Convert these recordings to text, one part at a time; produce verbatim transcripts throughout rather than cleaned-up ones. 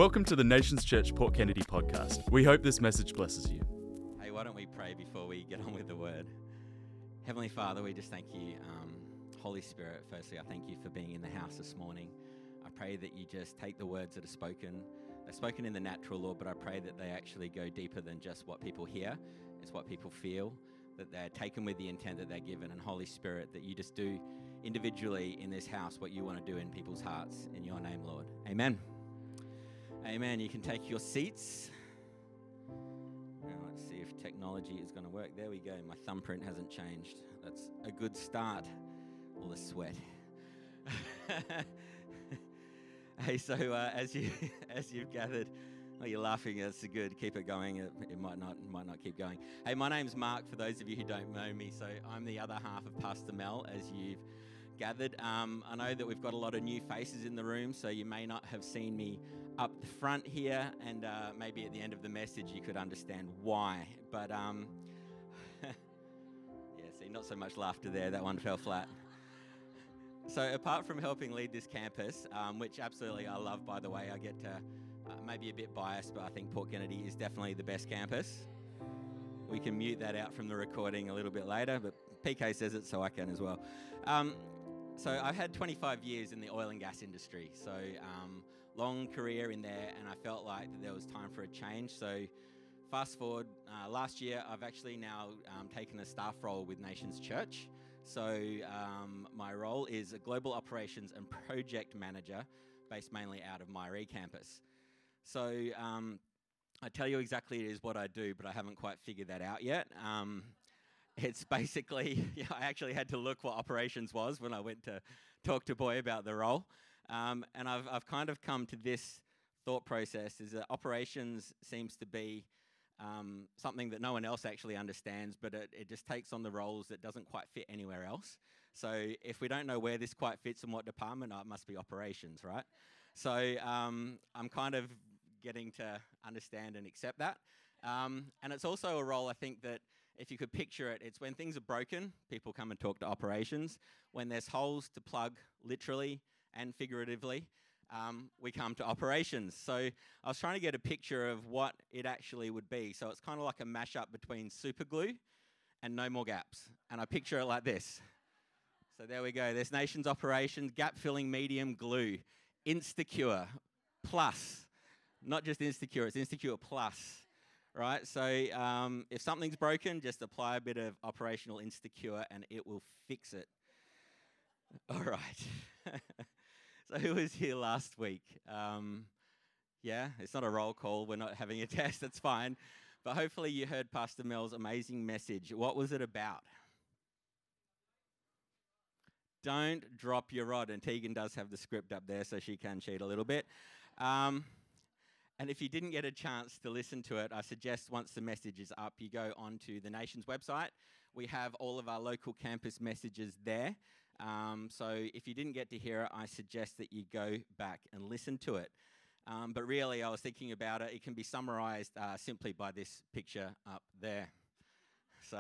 Welcome to the Nations Church Port Kennedy podcast. We hope this message blesses you. Hey, why don't we pray before we get on with the word? Heavenly Father, we just thank you. Um, Holy Spirit, firstly, I thank you for being in the house this morning. I pray that you just take the words that are spoken. They're spoken in the natural, Lord, but I pray that they actually go deeper than just what people hear. It's what people feel, that they're taken with the intent that they're given. And Holy Spirit, that you just do individually in this house what you want to do in people's hearts. In your name, Lord. Amen. Amen. You can take your seats. Now let's see if technology is going to work. There we go. My thumbprint hasn't changed. That's a good start. All the sweat. Hey, so uh, as you as you've gathered, oh, you're laughing. That's good. Keep it going. It, it might not might not keep going. Hey, my name's Mark. For those of you who don't know me, so I'm the other half of Pastor Mel. As you've gathered, um, I know that we've got a lot of new faces in the room, so you may not have seen me up the front here, and uh, maybe at the end of the message you could understand why. But um, yeah, see, not so much laughter there. That one fell flat. So apart from helping lead this campus, um, which absolutely I love, by the way, I get to, uh, maybe a bit biased, but I think Port Kennedy is definitely the best campus. We can mute that out from the recording a little bit later, but P K says it, so I can as well. Um, so I've had twenty-five years in the oil and gas industry, so um, long career in there, and I felt like that there was time for a change. So fast forward, uh, last year I've actually now um, taken a staff role with Nations Church. So um, my role is a global operations and project manager based mainly out of Myrie campus. So um, I tell you exactly it is what I do, but I haven't quite figured that out yet. Um, it's basically, yeah, I actually had to look what operations was when I went to talk to Boy about the role. Um, and I've, I've kind of come to this thought process, is that operations seems to be Um, something that no one else actually understands, but it, it just takes on the roles that doesn't quite fit anywhere else. So if we don't know where this quite fits in what department, oh, it must be operations, right? So um, I'm kind of getting to understand and accept that. Um, and it's also a role, I think, that if you could picture it, it's when things are broken, people come and talk to operations. When there's holes to plug, literally and figuratively, Um, we come to operations. So I was trying to get a picture of what it actually would be. So it's kind of like a mashup between super glue and no more gaps. And I picture it like this. So there we go. There's Nations Operations, gap filling medium glue, Instacure plus. Not just Instacure, it's Instacure plus, right? So um, if something's broken, just apply a bit of operational Instacure and it will fix it. All right. So who was here last week? Um, yeah, it's not a roll call. We're not having a test. That's fine. But hopefully you heard Pastor Mel's amazing message. What was it about? Don't drop your rod. And Tegan does have the script up there, so she can cheat a little bit. Um, and if you didn't get a chance to listen to it, I suggest once the message is up, you go onto the Nations website. We have all of our local campus messages there. Um, so if you didn't get to hear it, I suggest that you go back and listen to it. Um, but really, I was thinking about it. It can be summarized uh, simply by this picture up there. So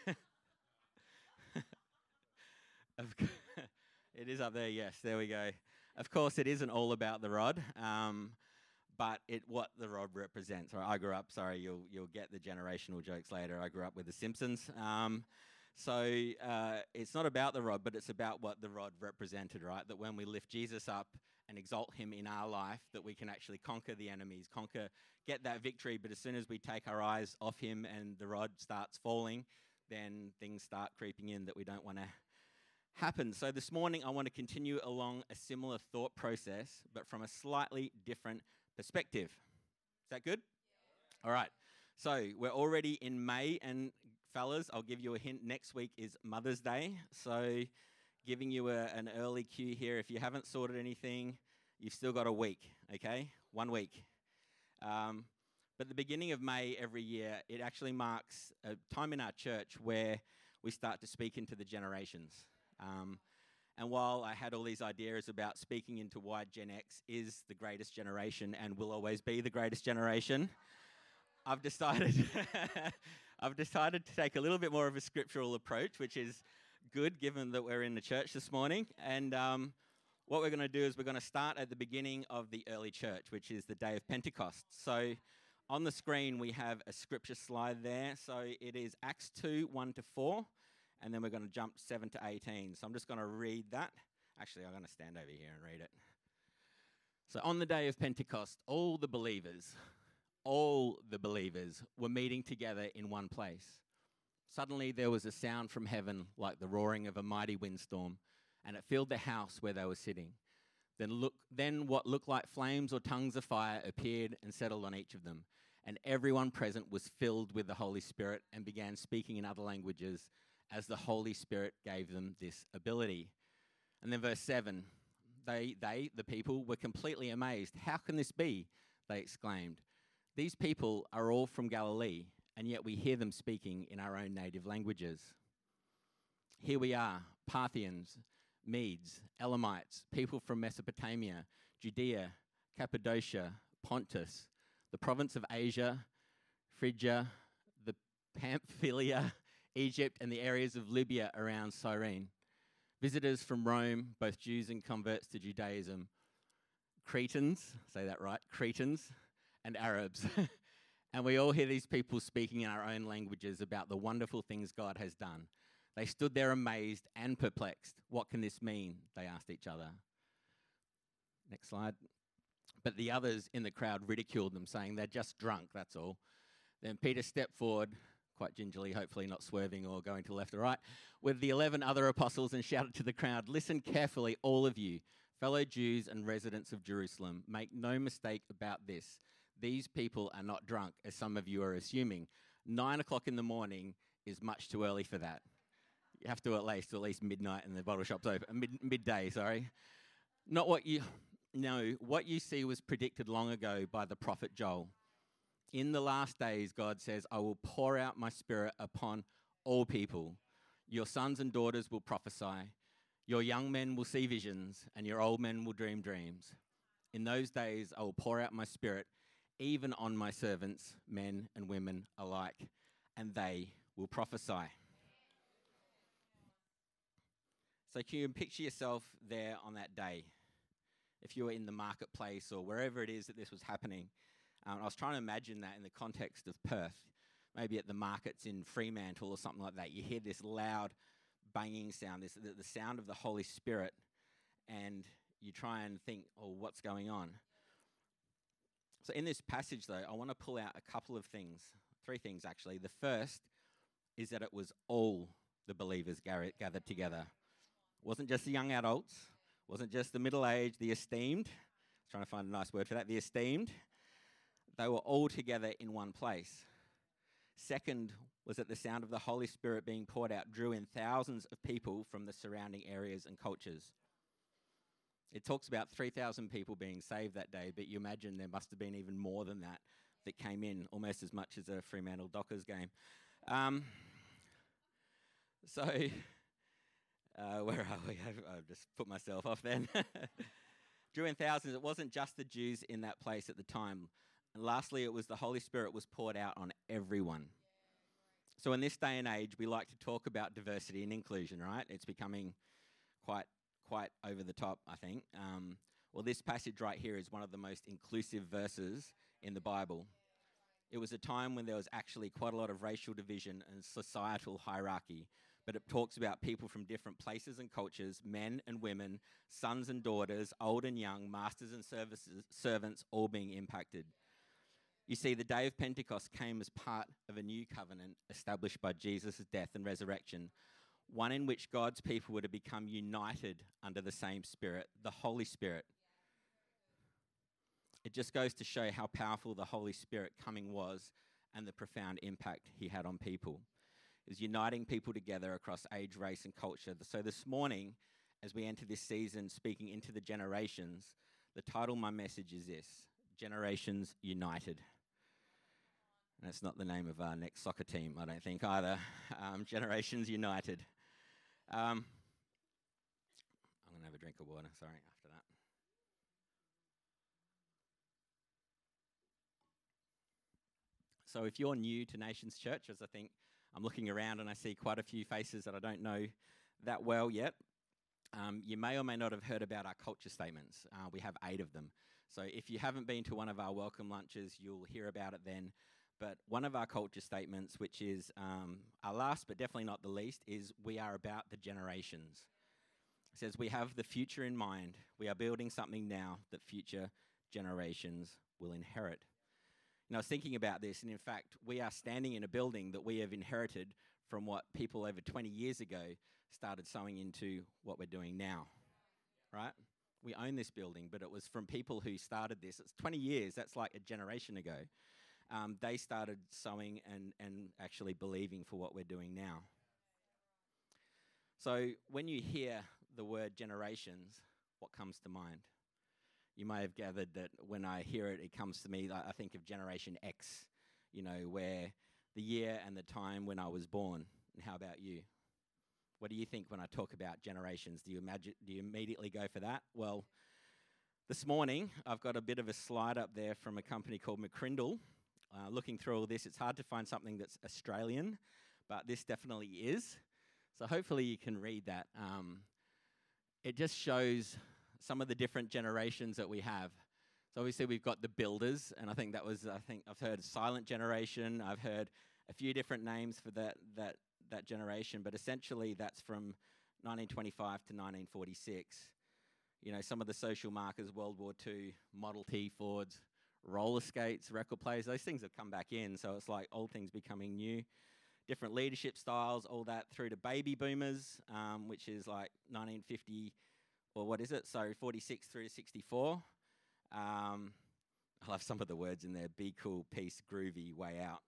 it is up there, yes, there we go. Of course, it isn't all about the rod, um, but it what the rod represents. Right, I grew up, sorry, you'll, you'll get the generational jokes later. I grew up with The Simpsons. Um, So uh, it's not about the rod, but it's about what the rod represented, right? That when we lift Jesus up and exalt him in our life, that we can actually conquer the enemies, conquer, get that victory. But as soon as we take our eyes off him and the rod starts falling, then things start creeping in that we don't want to happen. So this morning, I want to continue along a similar thought process, but from a slightly different perspective. Is that good? Yeah. All right. So we're already in May, and fellas, I'll give you a hint. Next week is Mother's Day. So giving you a, an early cue here. If you haven't sorted anything, you've still got a week, okay? One week. Um, but the beginning of May every year, it actually marks a time in our church where we start to speak into the generations. Um, and while I had all these ideas about speaking into why Gen X is the greatest generation and will always be the greatest generation, I've decided I've decided to take a little bit more of a scriptural approach, which is good given that we're in the church this morning. And um, what we're going to do is we're going to start at the beginning of the early church, which is the day of Pentecost. So on the screen, we have a scripture slide there. So it is Acts two, one to four, and then we're going to jump seven to eighteen. So I'm just going to read that. Actually, I'm going to stand over here and read it. So on the day of Pentecost, all the believers, all the believers were meeting together in one place. Suddenly there was a sound from heaven like the roaring of a mighty windstorm, and it filled the house where they were sitting. Then look, then what looked like flames or tongues of fire appeared and settled on each of them. And everyone present was filled with the Holy Spirit and began speaking in other languages as the Holy Spirit gave them this ability. And then verse seven, they, they, the people, were completely amazed. How can this be? They exclaimed. These people are all from Galilee, and yet we hear them speaking in our own native languages. Here we are, Parthians, Medes, Elamites, people from Mesopotamia, Judea, Cappadocia, Pontus, the province of Asia, Phrygia, the Pamphylia, Egypt, and the areas of Libya around Cyrene. Visitors from Rome, both Jews and converts to Judaism, Cretans, say that right, Cretans, and Arabs. And we all hear these people speaking in our own languages about the wonderful things God has done. They stood there amazed and perplexed. What can this mean? They asked each other. Next slide. But the others in the crowd ridiculed them, saying they're just drunk, that's all. Then Peter stepped forward, quite gingerly, hopefully not swerving or going to left or right, with the eleven other apostles and shouted to the crowd, "Listen carefully, all of you, fellow Jews and residents of Jerusalem. Make no mistake about this. These people are not drunk, as some of you are assuming. Nine o'clock in the morning is much too early for that. You have to at least at least midnight and the bottle shop's open. Mid, midday, sorry. Not what you know. What you see was predicted long ago by the prophet Joel. In the last days, God says, I will pour out my spirit upon all people. Your sons and daughters will prophesy. Your young men will see visions, and your old men will dream dreams. In those days, I will pour out my spirit even on my servants, men and women alike, and they will prophesy." So can you picture yourself there on that day? If you were in the marketplace or wherever it is that this was happening. Um, I was trying to imagine that in the context of Perth. Maybe at the markets in Fremantle or something like that. You hear this loud banging sound, this the, the sound of the Holy Spirit, and you try and think, oh, what's going on? So in this passage, though, I want to pull out a couple of things, three things actually. The first is that it was all the believers gar- gathered together. It wasn't just the young adults, wasn't just the middle-aged, the esteemed. I was trying to find a nice word for that, the esteemed. They were all together in one place. Second was that the sound of the Holy Spirit being poured out drew in thousands of people from the surrounding areas and cultures. It talks about three thousand people being saved that day, but you imagine there must have been even more than that that came in, almost as much as a Fremantle Dockers game. Um, so, uh, where are we? I've just put myself off then. Drew in thousands. It wasn't just the Jews in that place at the time. And lastly, it was the Holy Spirit was poured out on everyone. So in this day and age, we like to talk about diversity and inclusion, right? It's becoming quite quite over the top, I think. Um, well, this passage right here is one of the most inclusive verses in the Bible. It was a time when there was actually quite a lot of racial division and societal hierarchy, but it talks about people from different places and cultures, men and women, sons and daughters, old and young, masters and services, servants, all being impacted. You see, the day of Pentecost came as part of a new covenant established by Jesus' death and resurrection, one in which God's people were to become united under the same Spirit, the Holy Spirit. It just goes to show how powerful the Holy Spirit coming was and the profound impact he had on people. It was uniting people together across age, race, and culture. So this morning, as we enter this season speaking into the generations, the title of my message is this: Generations United. And that's not the name of our next soccer team, I don't think, either. Um, Generations United. Um, I'm going to have a drink of water, sorry, after that. So if you're new to Nations Church, as I think I'm looking around and I see quite a few faces that I don't know that well yet, Um, you may or may not have heard about our culture statements. Uh, we have eight of them. So if you haven't been to one of our welcome lunches, you'll hear about it then. But one of our culture statements, which is um, our last but definitely not the least, is we are about the generations. It says we have the future in mind. We are building something now that future generations will inherit. And I was thinking about this, and in fact, we are standing in a building that we have inherited from what people over twenty years ago started sowing into what we're doing now, right? We own this building, but it was from people who started this. It's twenty years, that's like a generation ago. Um, they started sowing and, and actually believing for what we're doing now. So when you hear the word generations, what comes to mind? You may have gathered that when I hear it, it comes to me, I think of Generation X, you know, where the year and the time when I was born. And how about you? What do you think when I talk about generations? Do you imagine? Do you immediately go for that? Well, this morning, I've got a bit of a slide up there from a company called McCrindle. Uh, looking through all this, it's hard to find something that's Australian, but this definitely is. So hopefully you can read that. Um, it just shows some of the different generations that we have. So obviously we've got the builders, and I think that was, I think I've heard silent generation. I've heard a few different names for that that that generation, but essentially that's from nineteen twenty-five to nineteen forty-six. You know, some of the social markers, World War Two, Model T Fords, roller skates, record players, those things have come back in, so it's like old things becoming new. Different leadership styles, all that through to baby boomers, um, which is like nineteen fifty, or what is it? So forty-six through to sixty-four. Um, I love some of the words in there. Be cool, peace, groovy, way out.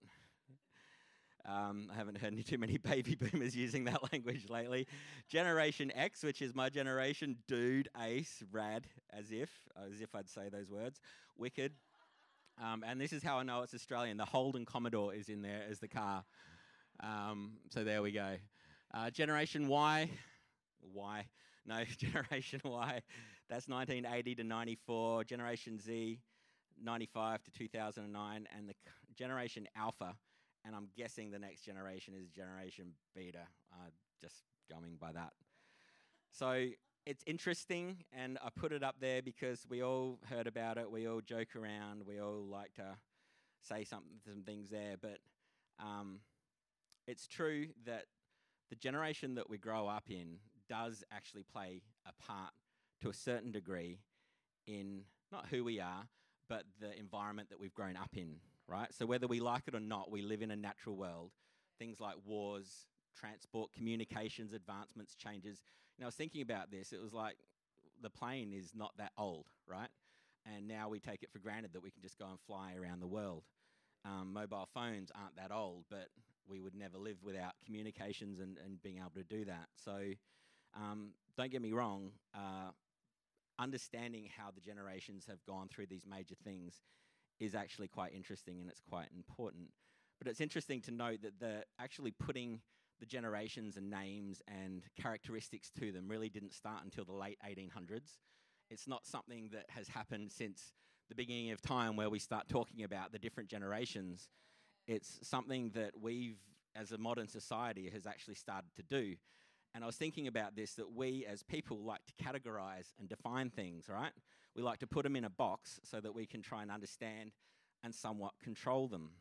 Um, I haven't heard any too many baby boomers using that language lately. Generation X, which is my generation. Dude, ace, rad, as if, as if I'd say those words. Wicked. Um, and this is how I know it's Australian. The Holden Commodore is in there as the car. Um, so there we go. Uh, Generation Y. Y. No, Generation Y. That's nineteen eighty to ninety-four. Generation Z, ninety-five to two thousand nine. And the c- Generation Alpha. And I'm guessing the next generation is Generation Beta. Uh, just going by that. So it's interesting, and I put it up there because we all heard about it. We all joke around. We all like to say something, some things there. But um, it's true that the generation that we grow up in does actually play a part to a certain degree in not who we are, but the environment that we've grown up in, right? So whether we like it or not, we live in a natural world. Things like wars, transport, communications, advancements, changes. And I was thinking about this. It was like the plane is not that old, right? And now we take it for granted that we can just go and fly around the world. Um, mobile phones aren't that old, but we would never live without communications and, and being able to do that. So um, don't get me wrong, uh, understanding how the generations have gone through these major things is actually quite interesting, and it's quite important. But it's interesting to note that the actually putting the generations and names and characteristics to them really didn't start until the late eighteen hundreds. It's not something that has happened since the beginning of time where we start talking about the different generations. It's something that we've, as a modern society, has actually started to do. And I was thinking about this, that we as people like to categorize and define things, right? We like to put them in a box so that we can try and understand and somewhat control them.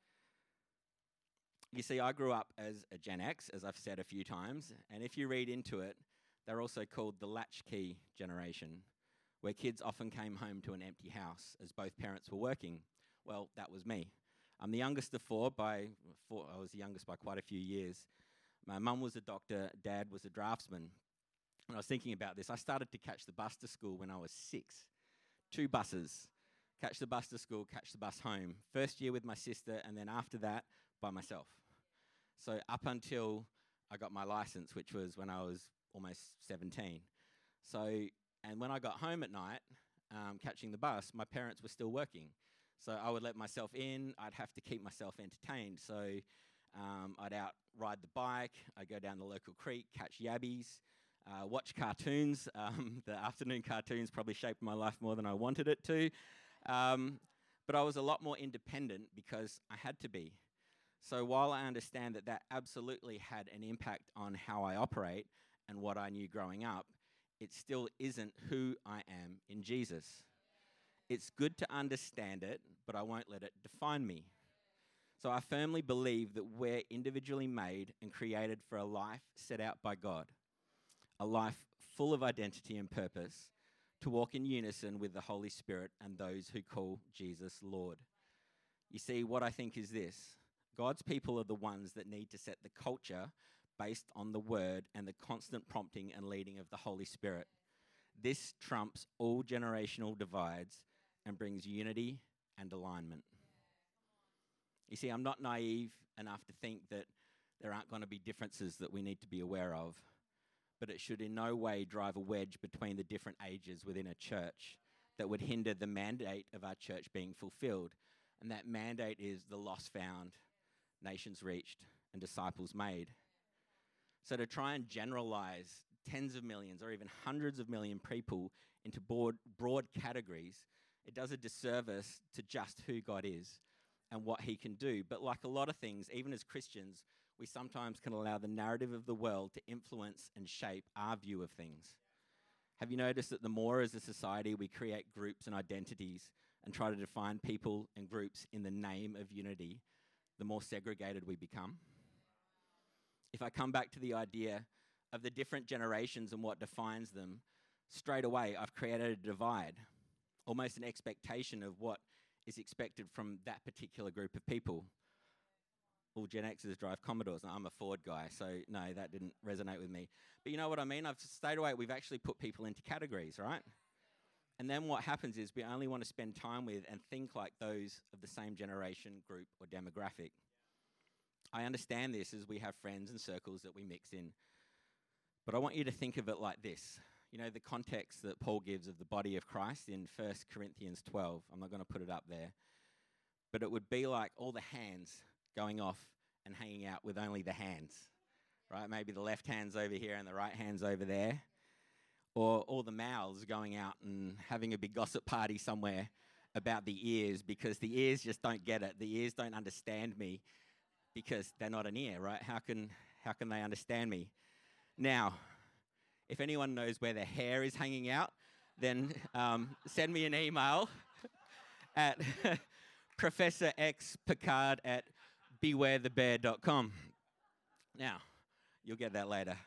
You see, I grew up as a Gen X, as I've said a few times, and if you read into it, they're also called the latchkey generation, where kids often came home to an empty house as both parents were working. Well, that was me. I'm the youngest of four by, four, I was the youngest by quite a few years. My mum was a doctor, dad was a draftsman. When I was thinking about this, I started to catch the bus to school when I was six. Two buses. Catch the bus to school, catch the bus home. First year with my sister, and then after that, by myself. So up until I got my license, which was when I was almost seventeen. So, and when I got home at night, um, catching the bus, my parents were still working. So I would let myself in, I'd have to keep myself entertained. So um, I'd out ride the bike, I'd go down the local creek, catch yabbies, uh, watch cartoons. Um, the afternoon cartoons probably shaped my life more than I wanted it to. Um, but I was a lot more independent because I had to be. So while I understand that that absolutely had an impact on how I operate and what I knew growing up, it still isn't who I am in Jesus. It's good to understand it, but I won't let it define me. So I firmly believe that we're individually made and created for a life set out by God, a life full of identity and purpose, to walk in unison with the Holy Spirit and those who call Jesus Lord. You see, what I think is this: God's people are the ones that need to set the culture based on the word and the constant prompting and leading of the Holy Spirit. This trumps all generational divides and brings unity and alignment. You see, I'm not naive enough to think that there aren't going to be differences that we need to be aware of, but it should in no way drive a wedge between the different ages within a church that would hinder the mandate of our church being fulfilled. And that mandate is the lost found, nations reached, and disciples made. So to try and generalize tens of millions or even hundreds of million people into broad, broad categories, it does a disservice to just who God is and what he can do. But like a lot of things, even as Christians, we sometimes can allow the narrative of the world to influence and shape our view of things. Have you noticed that the more as a society we create groups and identities and try to define people and groups in the name of unity, the more segregated we become? If I come back to the idea of the different generations and what defines them, straight away I've created a divide, almost an expectation of what is expected from that particular group of people. All Gen Xers drive Commodores. Now, I'm a Ford guy, so no, that didn't resonate with me. But you know what I mean? I've stayed away. We've actually put people into categories, right? And then what happens is we only want to spend time with and think like those of the same generation, group, or demographic. I understand this as we have friends and circles that we mix in. But I want you to think of it like this. You know, the context that Paul gives of the body of Christ in First Corinthians twelve. I'm not going to put it up there. But it would be like all the hands going off and hanging out with only the hands, right? Maybe the left hand's over here and the right hand's over there. Or all the mouths going out and having a big gossip party somewhere about the ears, because the ears just don't get it. The ears don't understand me because they're not an ear, right? How can, how can they understand me? Now, if anyone knows where their hair is hanging out, then um, send me an email at Professor X Picard at beware the bear dot com. Now, you'll get that later.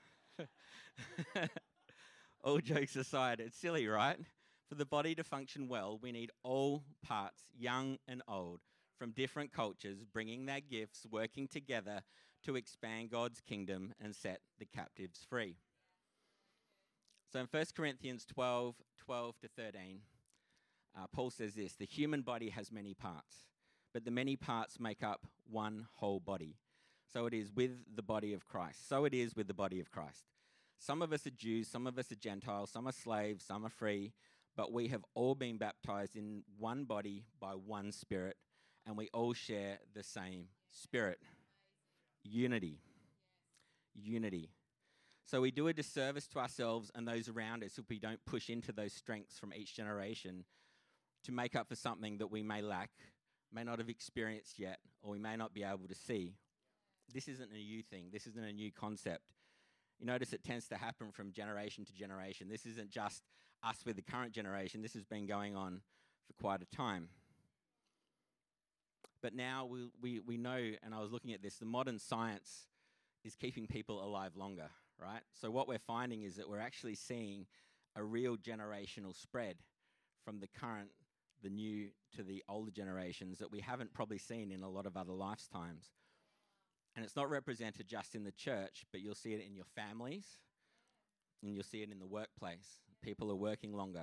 All jokes aside, it's silly, right? For the body to function well, we need all parts, young and old, from different cultures, bringing their gifts, working together to expand God's kingdom and set the captives free. So in First Corinthians twelve, twelve to thirteen, uh, Paul says this: the human body has many parts, but the many parts make up one whole body. So it is with the body of Christ. So it is with the body of Christ. Some of us are Jews, some of us are Gentiles, some are slaves, some are free, but we have all been baptized in one body by one Spirit, and we all share the same Spirit. Unity. Unity. So we do a disservice to ourselves and those around us if we don't push into those strengths from each generation to make up for something that we may lack, may not have experienced yet, or we may not be able to see. This isn't a new thing. This isn't a new concept. You notice it tends to happen from generation to generation. This isn't just us with the current generation. This has been going on for quite a time. But now we, we, we know, and I was looking at this, the modern science is keeping people alive longer, right? So what we're finding is that we're actually seeing a real generational spread from the current, the new, to the older generations that we haven't probably seen in a lot of other lifetimes. And it's not represented just in the church, but you'll see it in your families, and you'll see it in the workplace. People are working longer.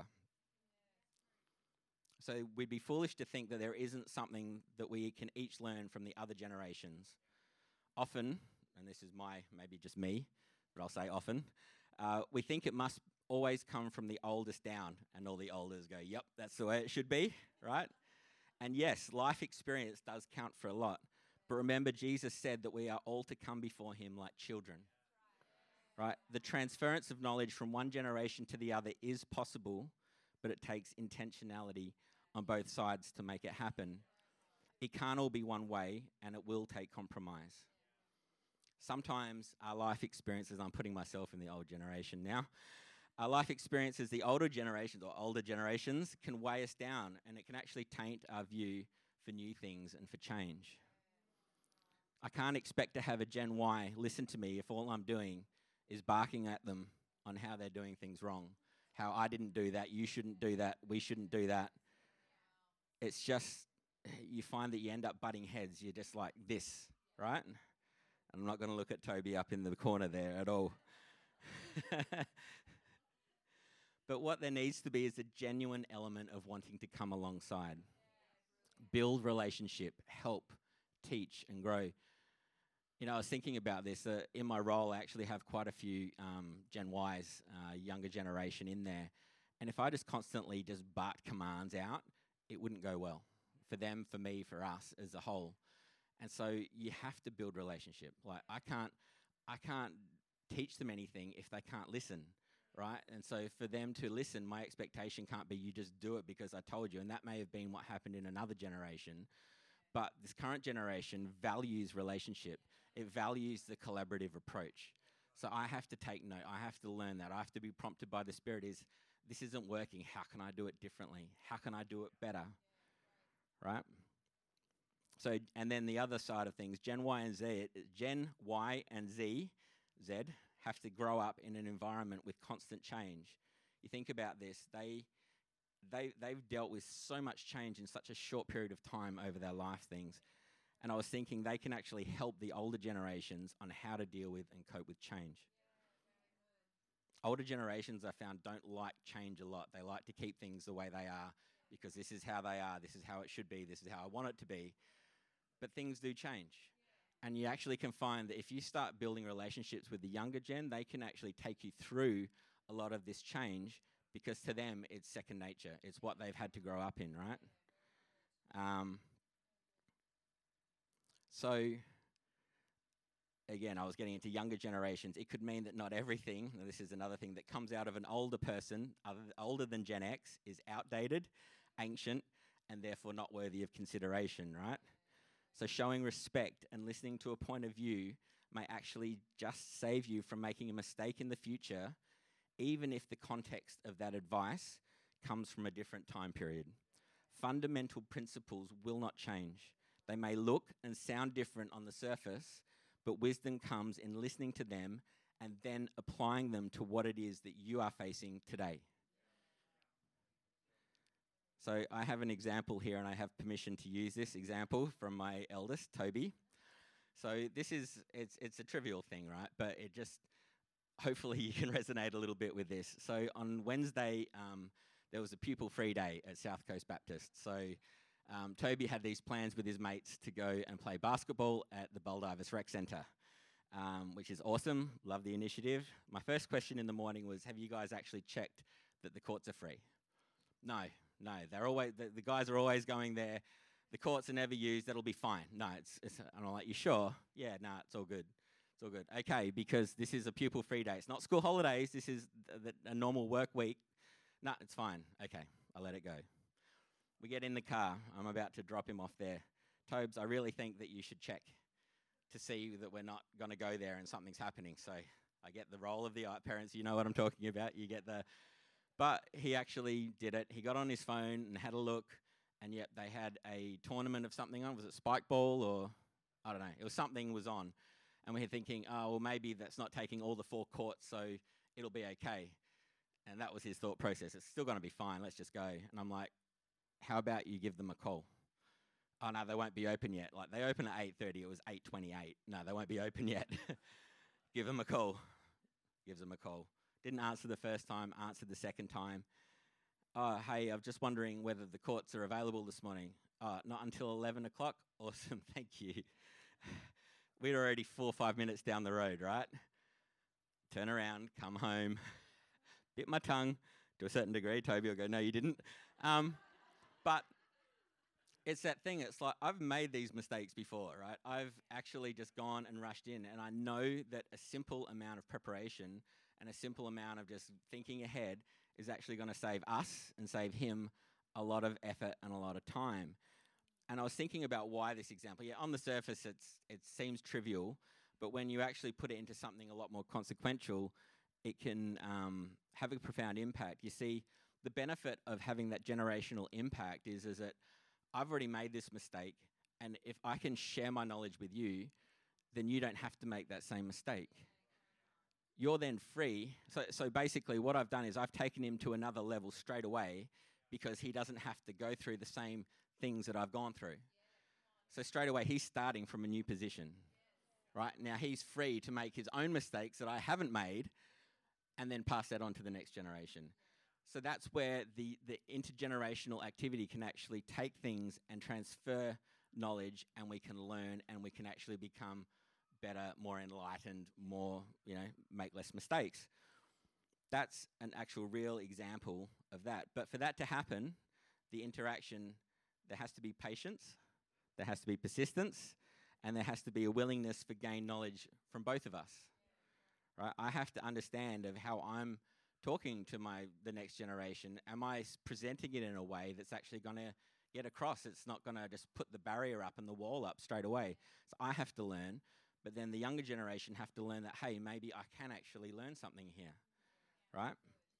So we'd be foolish to think that there isn't something that we can each learn from the other generations. Often, and this is my, maybe just me, but I'll say often, uh, we think it must always come from the oldest down, and all the elders go, yep, that's the way it should be, right? And yes, life experience does count for a lot. But remember, Jesus said that we are all to come before him like children, right? The transference of knowledge from one generation to the other is possible, but it takes intentionality on both sides to make it happen. It can't all be one way, and it will take compromise. Sometimes our life experiences, I'm putting myself in the old generation now, Our life experiences, the older generations or older generations, can weigh us down, and it can actually taint our view for new things and for change. I can't expect to have a Gen Y listen to me if all I'm doing is barking at them on how they're doing things wrong, how I didn't do that, you shouldn't do that, we shouldn't do that. It's just, you find that you end up butting heads. You're just like this, right? And I'm not going to look at Toby up in the corner there at all. But what there needs to be is a genuine element of wanting to come alongside, build relationship, help, teach, and grow. You know, I was thinking about this. Uh, in my role, I actually have quite a few um, Gen Ys, uh, younger generation in there. And if I just constantly just bark commands out, it wouldn't go well for them, for me, for us as a whole. And so you have to build relationship. Like I can't, I can't teach them anything if they can't listen, right? And so for them to listen, my expectation can't be you just do it because I told you. And that may have been what happened in another generation. But this current generation values relationship. It values the collaborative approach. So I have to take note. I have to learn that. I have to be prompted by the Spirit is, this isn't working. How can I do it differently? How can I do it better? Right? So, and then the other side of things, Gen Y and Z, Gen Y and Z, Z, have to grow up in an environment with constant change. You think about this, they, they, they've dealt with so much change in such a short period of time over their life things. And I was thinking they can actually help the older generations on how to deal with and cope with change. Older generations, I found, don't like change a lot. They like to keep things the way they are because this is how they are, this is how it should be, this is how I want it to be. But things do change. And you actually can find that if you start building relationships with the younger gen, they can actually take you through a lot of this change because to them, it's second nature. It's what they've had to grow up in, right? Um, so, again, I was getting into younger generations. It could mean that not everything, and this is another thing, that comes out of an older person, other, older than Gen X, is outdated, ancient, and therefore not worthy of consideration, right? So showing respect and listening to a point of view may actually just save you from making a mistake in the future, even if the context of that advice comes from a different time period. Fundamental principles will not change. They may look and sound different on the surface, but wisdom comes in listening to them and then applying them to what it is that you are facing today. So I have an example here, and I have permission to use this example from my eldest, Toby. So this is, it's it's a trivial thing, right? But it just, hopefully you can resonate a little bit with this. So on Wednesday, um, there was a pupil-free day at South Coast Baptist. So um, Toby had these plans with his mates to go and play basketball at the Baldivis Rec Centre, um, which is awesome. Love the initiative. My first question in the morning was, have you guys actually checked that the courts are free? No. No, they're always the, the guys are always going there. The courts are never used. That'll be fine. No, it's, it's and I'm like, you sure? Yeah, no, nah, it's all good. It's all good. Okay, because this is a pupil-free day. It's not school holidays. This is th- th- a normal work week. No, nah, it's fine. Okay, I'll let it go. We get in the car. I'm about to drop him off there. Tobes, I really think that you should check to see that we're not going to go there and something's happening. So I get the role of the art parents. You know what I'm talking about. You get the... But he actually did it. He got on his phone and had a look, and yet they had a tournament of something on. Was it spike ball or, I don't know. It was something was on. And we were thinking, oh, well, maybe that's not taking all the four courts, so it'll be okay. And that was his thought process. It's still going to be fine. Let's just go. And I'm like, how about you give them a call? Oh, no, they won't be open yet. Like, they open at eight thirty. It was eight twenty-eight. No, they won't be open yet. Give them a call. Gives them a call. Didn't answer the first time, answered the second time. Oh, hey, I'm just wondering whether the courts are available this morning. Oh, not until eleven o'clock? Awesome, thank you. We're already four or five minutes down the road, right? Turn around, come home, bit my tongue to a certain degree. Toby will go, no, you didn't. Um, but it's that thing. It's like I've made these mistakes before, right? I've actually just gone and rushed in, and I know that a simple amount of preparation and a simple amount of just thinking ahead is actually going to save us and save him a lot of effort and a lot of time. And I was thinking about why this example. Yeah, on the surface, it's it seems trivial, but when you actually put it into something a lot more consequential, it can um, have a profound impact. You see, the benefit of having that generational impact is, is that I've already made this mistake, and if I can share my knowledge with you, then you don't have to make that same mistake. You're then free. So, so basically what I've done is I've taken him to another level straight away because he doesn't have to go through the same things that I've gone through. So straight away, he's starting from a new position, right? Now he's free to make his own mistakes that I haven't made and then pass that on to the next generation. So that's where the, the intergenerational activity can actually take things and transfer knowledge, and we can learn, and we can actually become better, more enlightened, more, you know, make less mistakes. That's an actual real example of that. But for that to happen, the interaction, there has to be patience, there has to be persistence, and there has to be a willingness for gain knowledge from both of us. Right? I have to understand of how I'm talking to my the next generation. Am I s- presenting it in a way that's actually going to get across? It's not going to just put the barrier up and the wall up straight away. So I have to learn, but then the younger generation have to learn that, hey, maybe I can actually learn something here, right?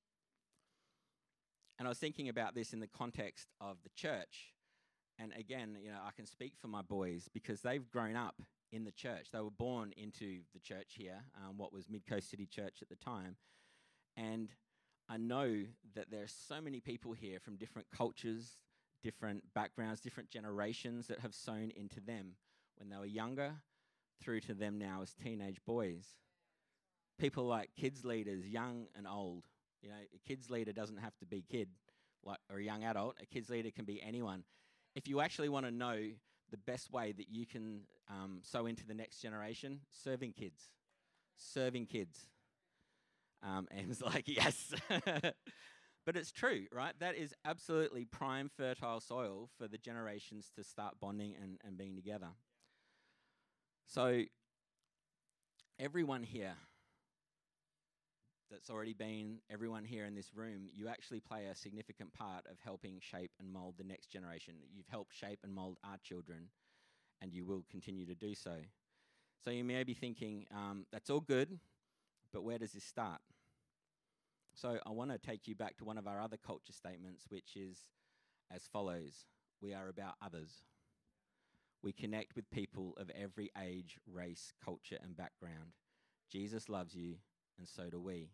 And I was thinking about this in the context of the church. And again, you know, I can speak for my boys because they've grown up in the church. They were born into the church here, um, what was Midcoast City Church at the time. And I know that there's so many people here from different cultures, different backgrounds, different generations that have sown into them when they were younger through to them now as teenage boys. People like kids leaders, young and old. You know, a kids leader doesn't have to be kid like or a young adult. A kids leader can be anyone. If you actually want to know the best way that you can um, sow into the next generation, serving kids. Serving kids. Um, and it's like, yes. But it's true, right? That is absolutely prime fertile soil for the generations to start bonding and, and being together. So everyone here that's already been, everyone here in this room, you actually play a significant part of helping shape and mold the next generation. You've helped shape and mold our children, and you will continue to do so. So you may be thinking, um, that's all good, but where does this start? So I want to take you back to one of our other culture statements, which is as follows. We are about others. We connect with people of every age, race, culture, and background. Jesus loves you, and so do we.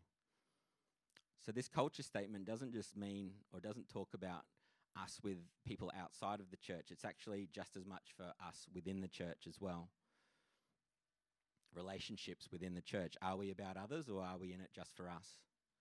So this culture statement doesn't just mean or doesn't talk about us with people outside of the church. It's actually just as much for us within the church as well. Relationships within the church. Are we about others, or are we in it just for us?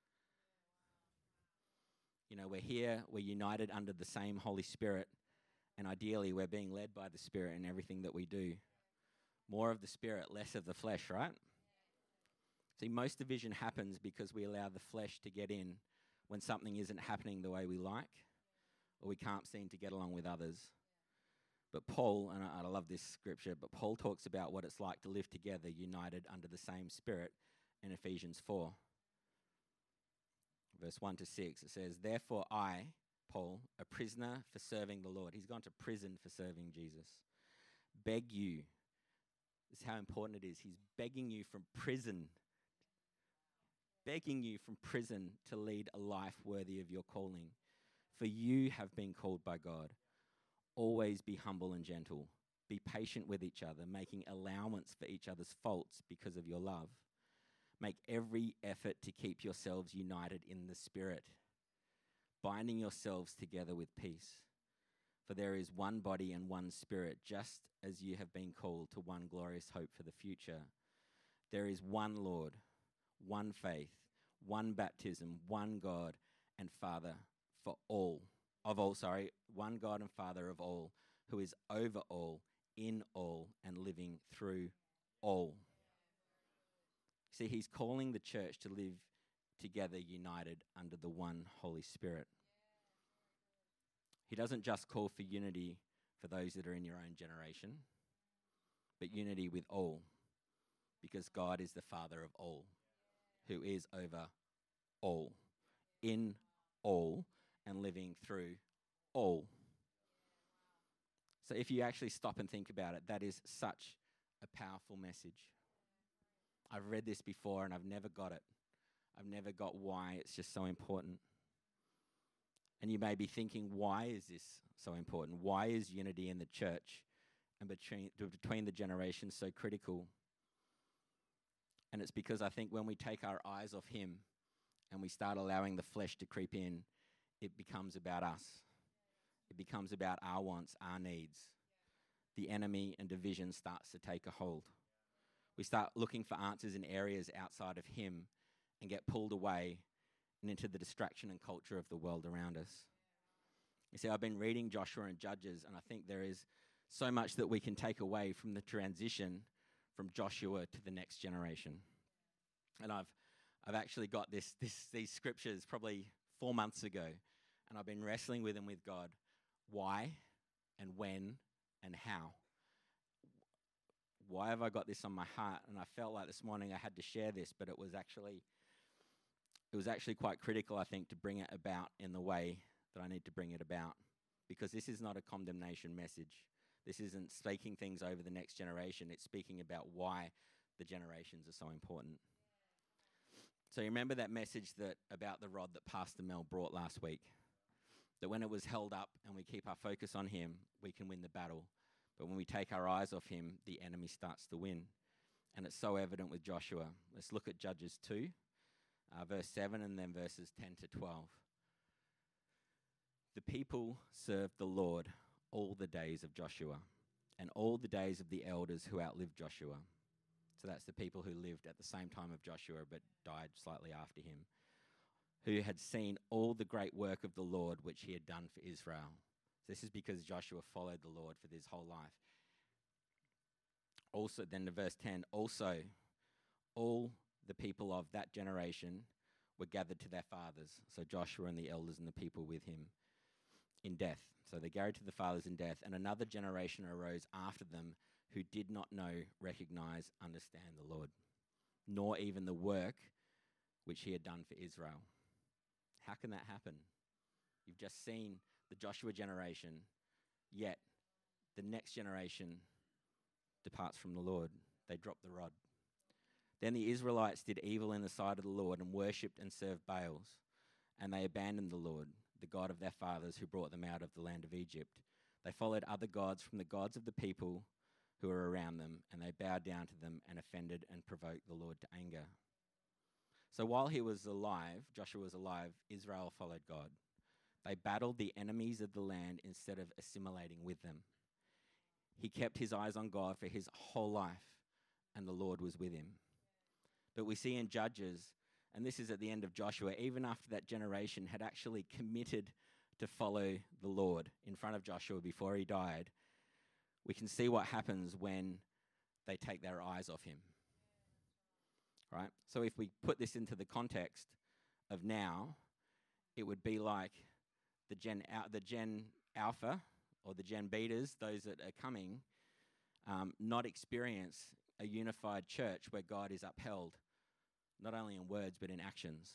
You know, we're here, we're united under the same Holy Spirit, and ideally we're being led by the Spirit in everything that we do. More of the Spirit, less of the flesh, right? See, most division happens because we allow the flesh to get in when something isn't happening the way we like, or we can't seem to get along with others. But Paul, and I, I love this scripture, but Paul talks about what it's like to live together, united under the same Spirit in Ephesians four. Verse one to six, it says, therefore I, Paul, a prisoner for serving the Lord. He's gone to prison for serving Jesus. Beg you. This is how important it is. He's begging you from prison. Begging you from prison to lead a life worthy of your calling. For you have been called by God. Always be humble and gentle. Be patient with each other, making allowance for each other's faults because of your love. Make every effort to keep yourselves united in the Spirit, binding yourselves together with peace. For there is one body and one Spirit, just as you have been called to one glorious hope for the future. There is one Lord, one faith, one baptism, one God and Father for all, of all, sorry, one God and Father of all, who is over all, in all, and living through all. See, he's calling the church to live together united under the one Holy Spirit. He doesn't just call for unity for those that are in your own generation, but unity with all, because God is the Father of all, who is over all, in all, and living through all. So if you actually stop and think about it, that is such a powerful message. I've read this before and I've never got it. I've never got why it's just so important. And you may be thinking, why is this so important? Why is unity in the church and between, between the generations so critical? And it's because I think when we take our eyes off him and we start allowing the flesh to creep in, it becomes about us. It becomes about our wants, our needs. The enemy and division starts to take a hold. We start looking for answers in areas outside of him and get pulled away and into the distraction and culture of the world around us. You see, I've been reading Joshua and Judges, and I think there is so much that we can take away from the transition from Joshua to the next generation. And I've I've actually got this this these scriptures probably four months ago, and I've been wrestling with them with God. Why and when and how? Why have I got this on my heart? And I felt like this morning I had to share this, but it was actually it was actually quite critical, I think, to bring it about in the way that I need to bring it about. Because this is not a condemnation message. This isn't speaking things over the next generation. It's speaking about why the generations are so important. So you remember that message that about the rod that Pastor Mel brought last week? That when it was held up and we keep our focus on him, we can win the battle. But when we take our eyes off him, the enemy starts to win. And it's so evident with Joshua. Let's look at Judges two, uh, verse seven, and then verses ten to twelve. The people served the Lord all the days of Joshua and all the days of the elders who outlived Joshua. So that's the people who lived at the same time of Joshua but died slightly after him, who had seen all the great work of the Lord which he had done for Israel. This is because Joshua followed the Lord for his whole life. Also, then to verse ten, also all the people of that generation were gathered to their fathers. So Joshua and the elders and the people with him in death. So they gathered to the fathers in death, and another generation arose after them who did not know, recognize, understand the Lord, nor even the work which he had done for Israel. How can that happen? You've just seen the Joshua generation, yet the next generation departs from the Lord. They drop the rod. Then the Israelites did evil in the sight of the Lord and worshipped and served Baals, and they abandoned the Lord, the God of their fathers who brought them out of the land of Egypt. They followed other gods from the gods of the people who were around them, and they bowed down to them and offended and provoked the Lord to anger. So while he was alive, Joshua was alive, Israel followed God. They battled the enemies of the land instead of assimilating with them. He kept his eyes on God for his whole life, and the Lord was with him. But we see in Judges, and this is at the end of Joshua, even after that generation had actually committed to follow the Lord in front of Joshua before he died, we can see what happens when they take their eyes off him. Right? So if we put this into the context of now, it would be like the Gen, Al- the Gen Alpha or the Gen Betas, those that are coming, um, not experience a unified church where God is upheld, not only in words but in actions.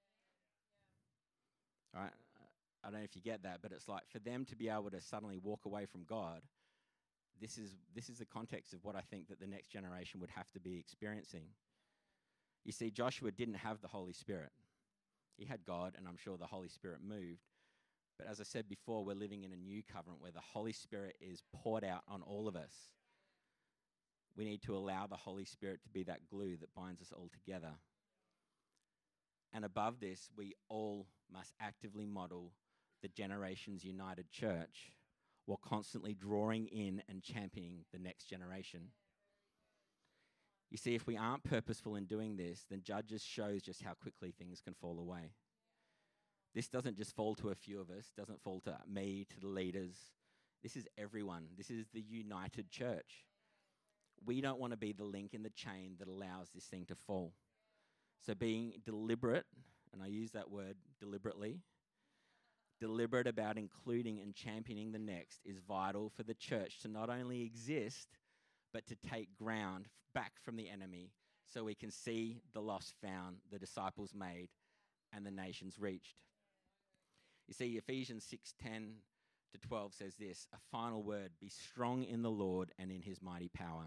Right? I don't know if you get that, but it's like for them to be able to suddenly walk away from God, this is this is the context of what I think that the next generation would have to be experiencing. You see, Joshua didn't have the Holy Spirit. He had God, and I'm sure the Holy Spirit moved. But as I said before, we're living in a new covenant where the Holy Spirit is poured out on all of us. We need to allow the Holy Spirit to be that glue that binds us all together. And above this, we all must actively model the Generations United Church while constantly drawing in and championing the next generation. You see, if we aren't purposeful in doing this, then Judges shows just how quickly things can fall away. This doesn't just fall to a few of us, doesn't fall to me, to the leaders. This is everyone. This is the united church. We don't want to be the link in the chain that allows this thing to fall. So being deliberate, and I use that word deliberately, deliberate about including and championing the next is vital for the church to not only exist, but to take ground back from the enemy so we can see the lost found, the disciples made, and the nations reached. You see, Ephesians six ten to twelve says this, a final word, be strong in the Lord and in his mighty power.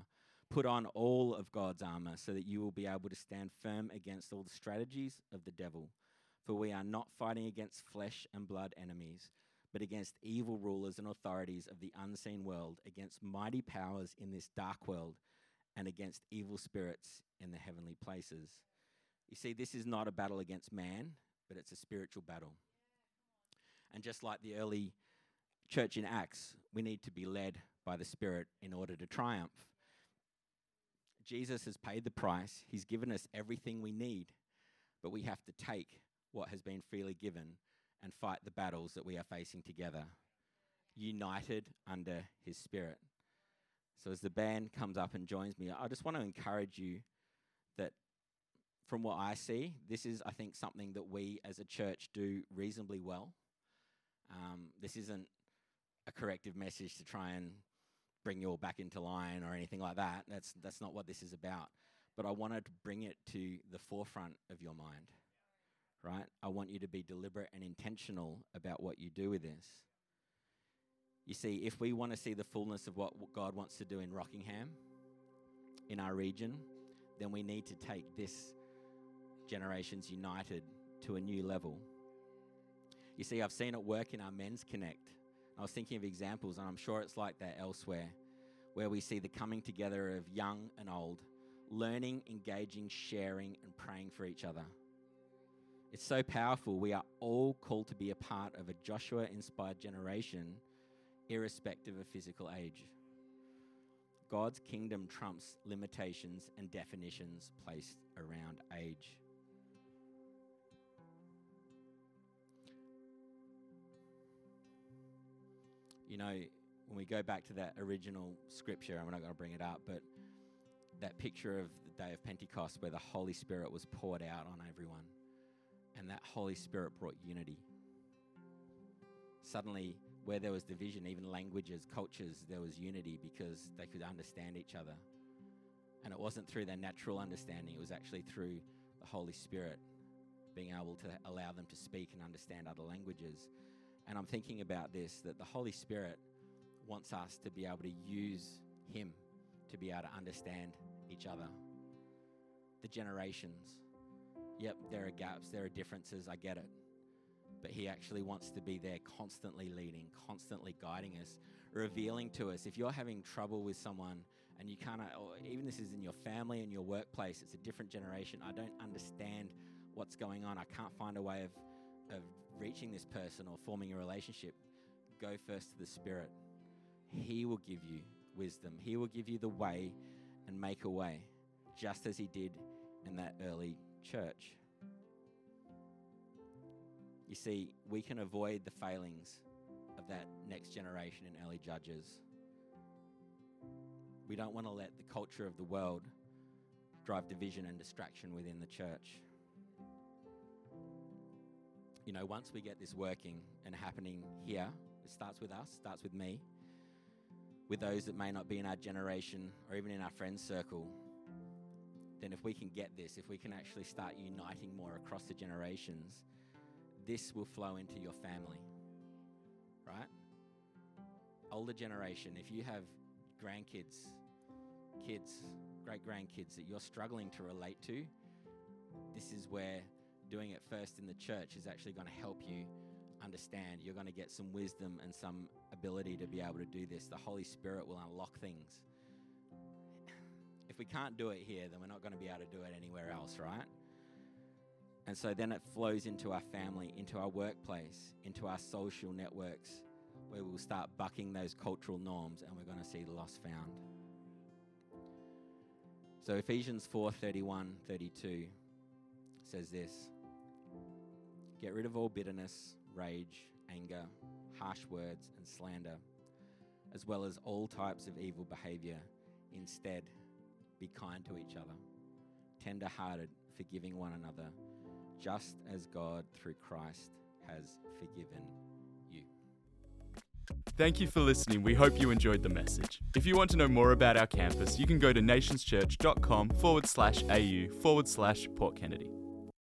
Put on all of God's armor so that you will be able to stand firm against all the strategies of the devil. For we are not fighting against flesh and blood enemies, but against evil rulers and authorities of the unseen world, against mighty powers in this dark world, and against evil spirits in the heavenly places. You see, this is not a battle against man, but it's a spiritual battle. And just like the early church in Acts, we need to be led by the Spirit in order to triumph. Jesus has paid the price. He's given us everything we need, but we have to take what has been freely given and fight the battles that we are facing together, united under his Spirit. So as the band comes up and joins me, I just want to encourage you that from what I see, this is, I think, something that we as a church do reasonably well. Um, this isn't a corrective message to try and bring you all back into line or anything like that. That's that's not what this is about. But I wanted to bring it to the forefront of your mind, right? I want you to be deliberate and intentional about what you do with this. You see, if we want to see the fullness of what God wants to do in Rockingham, in our region, then we need to take this Generations United to a new level. You see, I've seen it work in our Men's Connect. I was thinking of examples, and I'm sure it's like that elsewhere, where we see the coming together of young and old, learning, engaging, sharing, and praying for each other. It's so powerful. We are all called to be a part of a Joshua-inspired generation, irrespective of physical age. God's kingdom trumps limitations and definitions placed around age. You know, when we go back to that original scripture, and we're not going to bring it up, but that picture of the day of Pentecost where the Holy Spirit was poured out on everyone, and that Holy Spirit brought unity. Suddenly, where there was division, even languages, cultures, there was unity because they could understand each other. And it wasn't through their natural understanding, it was actually through the Holy Spirit being able to allow them to speak and understand other languages. And I'm thinking about this, that the Holy Spirit wants us to be able to use him to be able to understand each other. The generations. Yep, there are gaps, there are differences, I get it. But he actually wants to be there constantly leading, constantly guiding us, revealing to us. If you're having trouble with someone and you can't, or even this is in your family and your workplace, it's a different generation. I don't understand what's going on. I can't find a way of, of reaching this person or forming a relationship. Go first to the Spirit. He will give you wisdom. He will give you the way and make a way, just as he did in that early church. You see, we can avoid the failings of that next generation in early judges. We don't want to let the culture of the world drive division and distraction within the church. You know, once we get this working and happening here, it starts with us, starts with me, with those that may not be in our generation or even in our friends circle, then if we can get this, if we can actually start uniting more across the generations, this will flow into your family, right? Older generation, if you have grandkids, kids, great-grandkids that you're struggling to relate to, this is where doing it first in the church is actually going to help you understand. You're going to get some wisdom and some ability to be able to do this. The Holy Spirit will unlock things. If we can't do it here, then we're not going to be able to do it anywhere else, right? And so then it flows into our family, into our workplace, into our social networks, where we'll start bucking those cultural norms and we're going to see the lost found. So Ephesians four thirty-one, thirty-two says this: get rid of all bitterness, rage, anger, harsh words, and slander, as well as all types of evil behavior. Instead, be kind to each other, tender-hearted, forgiving one another, just as God, through Christ, has forgiven you. Thank you for listening. We hope you enjoyed the message. If you want to know more about our campus, you can go to nationschurch.com forward slash AU forward slash Port Kennedy.